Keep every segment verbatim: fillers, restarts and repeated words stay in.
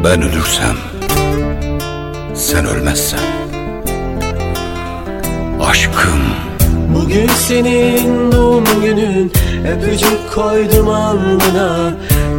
Ben ölürsem, sen ölmezsen, aşkım. Bugün senin doğum günün, öpücük koydum alnına.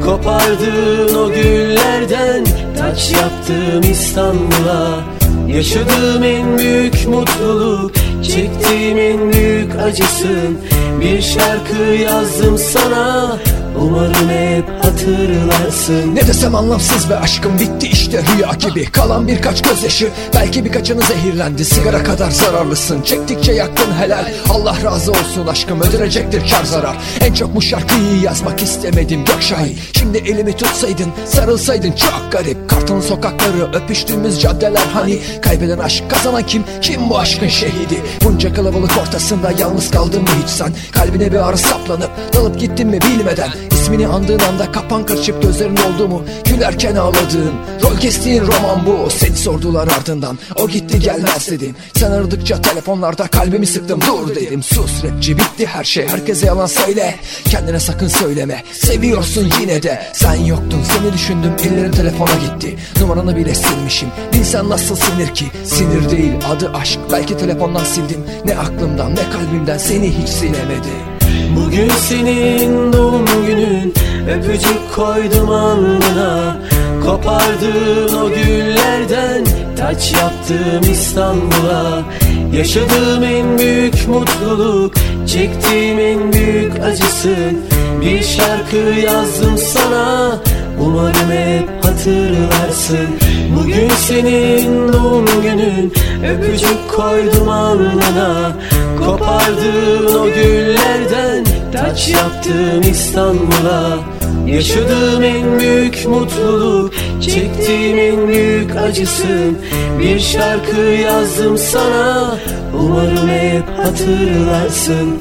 Kopardığın o güllerden taç yaptım İstanbul'a. Yaşadığım en büyük mutluluk, çektiğim en büyük acısın. Bir şarkı yazdım sana, umarım hep hatırlarsın. Ne desem anlamsız ve aşkım bitti işte rüya gibi. Kalan birkaç gözyaşı, belki birkaçını zehirlendi. Sigara kadar zararlısın, çektikçe yaktın helal. Allah razı olsun aşkım, ödünecektir kar zarar. En çok bu şarkıyı yazmak istemedim Gökşahin. Şimdi elimi tutsaydın, sarılsaydın çok garip. Kartal'ın sokakları, öpüştüğümüz caddeler hani. Kaybeden aşk, kazanan kim? Kim bu aşkın şehidi? Bunca kalabalık ortasında yalnız kaldın mı hiç sen? Kalbine bir ağrı saplanıp dalıp gittin mi bilmeden. İsmini andığın anda kapan kırçıp gözlerin oldu mu? Gülerken ağladığın, rol kestiğin roman bu. Seni sordular ardından, o gitti gelmez dedim. Sen aradıkça telefonlarda kalbimi sıktım, dur dedim. Sus rapçi, bitti her şey, herkese yalan söyle. Kendine sakın söyleme, seviyorsun yine de. Sen yoktun, seni düşündüm, ellerin telefona gitti. Numaranı bile silmişim, bilsen nasıl sinir ki? Sinir değil, adı aşk, belki telefondan sildim. Ne aklımdan ne kalbimden seni hiç silemedi. Bugün senin doğum günün, öpücük koydum alnına. Kopardığın o güllerden taç yaptım İstanbul'a. Yaşadığım en büyük mutluluk, çektiğim en büyük acısın. Bir şarkı yazdım sana, umarım hep hatırlarsın. Bugün senin doğum günün, öpücük koydum alnına. Kopardığın o güllerden taç yaptım İstanbul'a. Yaşadığım en büyük mutluluk, çektiğim en büyük acısın. Bir şarkı yazdım sana, umarım hep hatırlarsın.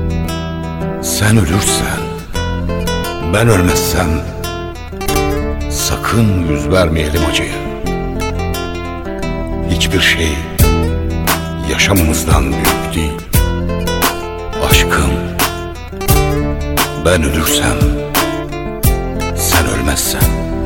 Sen ölürsen, ben ölmezsem, sakın yüz vermeyelim acıya. Hiçbir şey yaşamımızdan büyük değil. Aşkım, ben ölürsem, sen ölmezsen.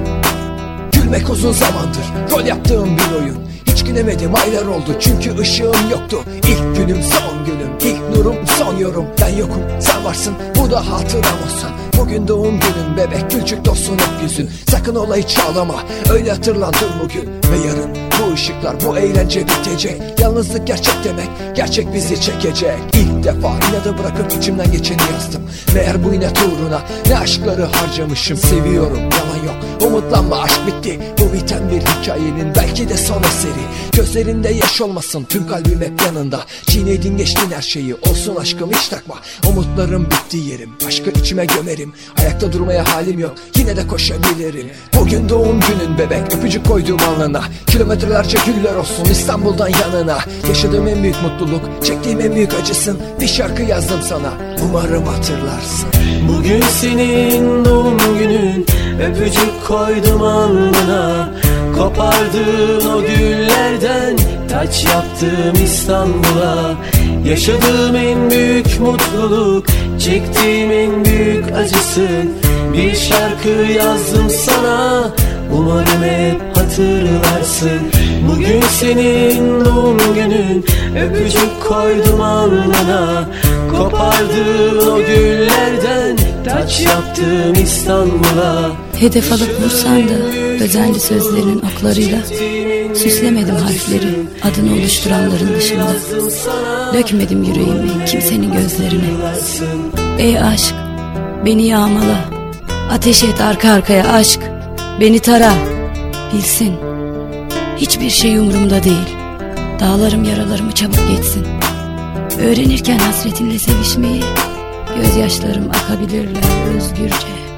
Gülmek uzun zamandır rol yaptığım bir oyun. Hiç gülemedim, aylar oldu çünkü ışığım yoktu. İlk günüm son günüm, ilk nurum son yorum. Ben yokum, sen varsın, bu da hatıram olsun. Bugün doğum günün bebek, gülçük dostun hep yüzün. Sakın olayı çağlama, öyle hatırlandır bugün ve yarın. Bu ışıklar, bu eğlence bitecek. Yalnızlık gerçek demek, gerçek bizi çekecek. İlk defa inadı bırakıp içimden geçeni yazdım. Meğer bu inat uğruna ne aşkları harcamışım. Seviyorum, yalan yok, umutlanma, aşk bitti. Bu biten bir hikayenin belki de son eseri. Gözlerinde yaş olmasın, tüm kalbim hep yanında. Çiğnedin geçtin her şeyi, olsun aşkım hiç takma. Umutlarım bitti yerim, aşkı içime gömerim. Ayakta durmaya halim yok, yine de koşabilirim. Bugün doğum günün bebek, öpücük koyduğum alnına. Kilometrelerce güller olsun İstanbul'dan yanına. Yaşadığım en büyük mutluluk, çektiğim en büyük acısın. Bir şarkı yazdım sana, umarım hatırlarsın. Bugün senin doğum günün, öpücük koydum alnına. Kopardığın o güllerden taç yaptım İstanbul'a. Yaşadığım en büyük mutluluk, çektiğim en büyük acısın. Bir şarkı yazdım sana, umarım hep hatırlarsın. Bugün senin doğum günün, öpücük koydum alnına. Kopardığın o güllerden taç yaptım İstanbul'a. Hedef alıp vursan da özenli sözlerinin oklarıyla süslemedim harfleri adını oluşturanların dışında. Dökmedim yüreğimi kimsenin gözlerine. Ey aşk, beni yağmala, ateş et arka arkaya aşk, beni tara. Bilsin, hiçbir şey umurumda değil. Dağlarım yaralarımı çabuk geçsin. Öğrenirken hasretinle sevişmeyi, gözyaşlarım akabilirler özgürce.